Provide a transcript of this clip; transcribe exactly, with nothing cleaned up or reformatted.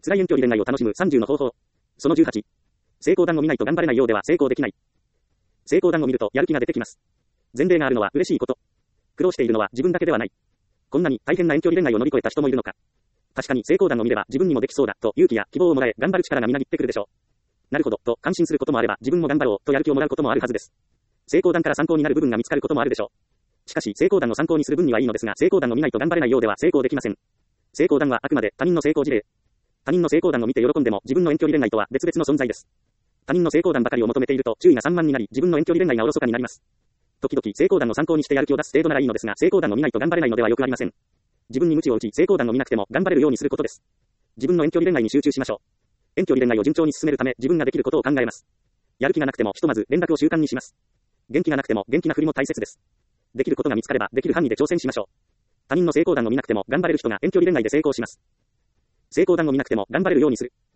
辛い遠距離恋愛を楽しむさんじゅうの方法。そのじゅうはち。成功談を見ないと頑張れないようでは成功できない。成功談を見るとやる気が出てきます。前例があるのは嬉しいこと。苦労しているのは自分だけではない。こんなに大変な遠距離恋愛を乗り越えた人もいるのか。確かに成功談を見れば自分にもできそうだと勇気や希望をもらえ頑張る力がみなぎってくるでしょう。なるほどと感心することもあれば自分も頑張ろうとやる気をもらうこともあるはずです。成功談から参考になる部分が見つかることもあるでしょう。しかし成功談を参考にする分にはいいのですが成功談を見ないと頑張れないようでは成功できません。成功談はあくまで他人の成功事例。他人の成功談を見て喜んでも自分の遠距離恋愛とは別々の存在です。他人の成功談ばかりを求めていると注意が散漫になり自分の遠距離恋愛がおろそかになります。時々成功談を参考にしてやる気を出す程度ならいいのですが成功談を見ないと頑張れないのではよくありません。自分に鞭を打ち成功談を見なくても頑張れるようにすることです。自分の遠距離恋愛に集中しましょう。遠距離恋愛を順調に進めるため自分ができることを考えます。やる気がなくてもひとまず連絡を習慣にします。元気がなくても元気なふりも大切です。できることが見つかればできる範囲で挑戦しましょう。他人の成功談を見なくても頑張れる人が遠距離恋愛で成功します。成功談を見なくても頑張れるようにする。